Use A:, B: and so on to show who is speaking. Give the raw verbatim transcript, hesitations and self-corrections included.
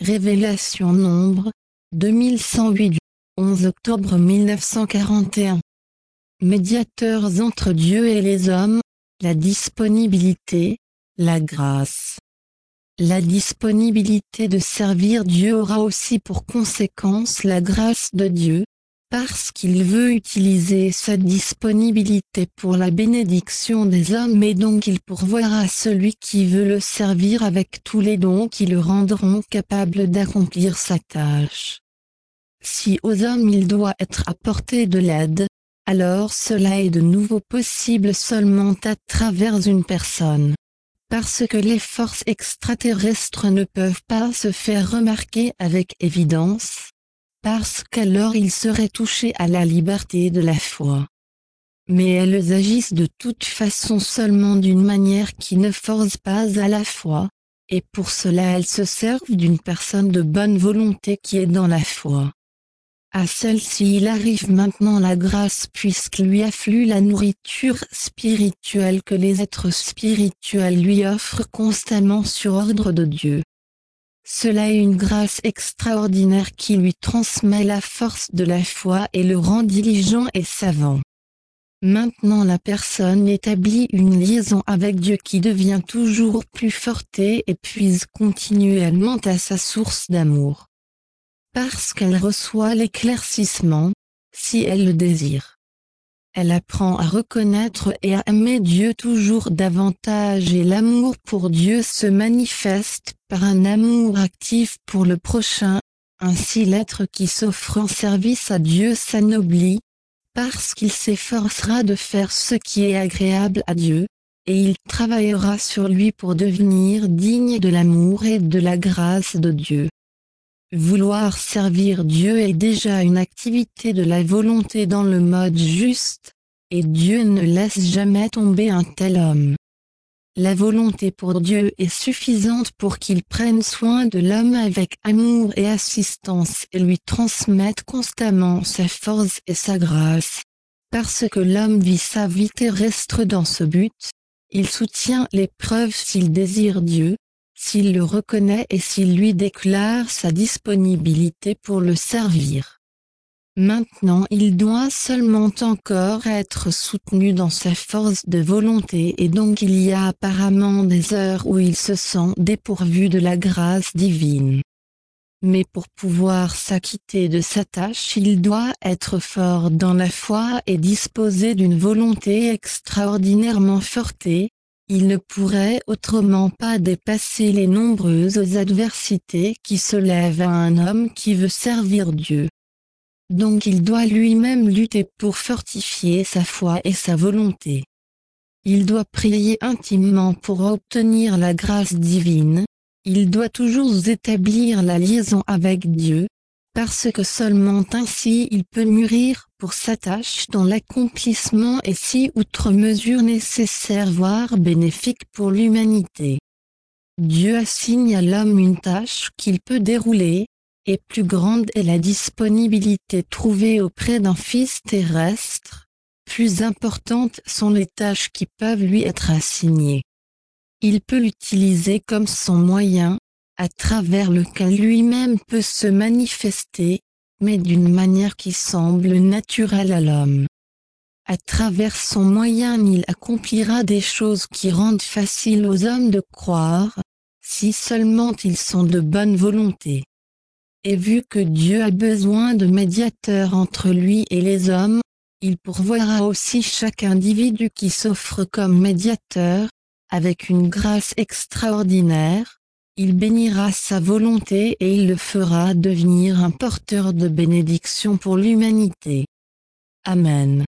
A: Révélation Nombre, deux mille cent huit du onze octobre mille neuf cent quarante et un. Médiateurs entre Dieu et les hommes, la disponibilité, la grâce. La disponibilité de servir Dieu aura aussi pour conséquence la grâce de Dieu, parce qu'il veut utiliser sa disponibilité pour la bénédiction des hommes et donc il pourvoira celui qui veut le servir avec tous les dons qui le rendront capable d'accomplir sa tâche. Si aux hommes il doit être apporté de l'aide, alors cela est de nouveau possible seulement à travers une personne. Parce que les forces extraterrestres ne peuvent pas se faire remarquer avec évidence, parce qu'alors ils seraient touchés à la liberté de la foi. Mais elles agissent de toute façon seulement d'une manière qui ne force pas à la foi, et pour cela elles se servent d'une personne de bonne volonté qui est dans la foi. À celle-ci il arrive maintenant la grâce puisqu'il lui afflue la nourriture spirituelle que les êtres spirituels lui offrent constamment sur ordre de Dieu. Cela est une grâce extraordinaire qui lui transmet la force de la foi et le rend diligent et savant. Maintenant la personne établit une liaison avec Dieu qui devient toujours plus forte et puise continuellement à sa source d'amour. Parce qu'elle reçoit l'éclaircissement, si elle le désire. Elle apprend à reconnaître et à aimer Dieu toujours davantage et l'amour pour Dieu se manifeste par un amour actif pour le prochain, ainsi l'être qui s'offre en service à Dieu s'anoblit, parce qu'il s'efforcera de faire ce qui est agréable à Dieu, et il travaillera sur lui pour devenir digne de l'amour et de la grâce de Dieu. Vouloir servir Dieu est déjà une activité de la volonté dans le mode juste, et Dieu ne laisse jamais tomber un tel homme. La volonté pour Dieu est suffisante pour qu'il prenne soin de l'homme avec amour et assistance et lui transmette constamment sa force et sa grâce. Parce que l'homme vit sa vie terrestre dans ce but, il soutient l'épreuve s'il désire Dieu, s'il le reconnaît et s'il lui déclare sa disponibilité pour le servir. Maintenant il doit seulement encore être soutenu dans sa force de volonté et donc il y a apparemment des heures où il se sent dépourvu de la grâce divine. Mais pour pouvoir s'acquitter de sa tâche il doit être fort dans la foi et disposer d'une volonté extraordinairement forte. Il ne pourrait autrement pas dépasser les nombreuses adversités qui se lèvent à un homme qui veut servir Dieu. Donc il doit lui-même lutter pour fortifier sa foi et sa volonté. Il doit prier intimement pour obtenir la grâce divine, il doit toujours établir la liaison avec Dieu, parce que seulement ainsi il peut mûrir pour sa tâche dont l'accomplissement est si outre mesure nécessaire voire bénéfique pour l'humanité. Dieu assigne à l'homme une tâche qu'il peut dérouler, et plus grande est la disponibilité trouvée auprès d'un fils terrestre, plus importantes sont les tâches qui peuvent lui être assignées. Il peut l'utiliser comme son moyen, à travers lequel lui-même peut se manifester, mais d'une manière qui semble naturelle à l'homme. À travers son moyen il accomplira des choses qui rendent facile aux hommes de croire, si seulement ils sont de bonne volonté. Et vu que Dieu a besoin de médiateurs entre lui et les hommes, il pourvoira aussi chaque individu qui s'offre comme médiateur, avec une grâce extraordinaire, il bénira sa volonté et il le fera devenir un porteur de bénédiction pour l'humanité. Amen.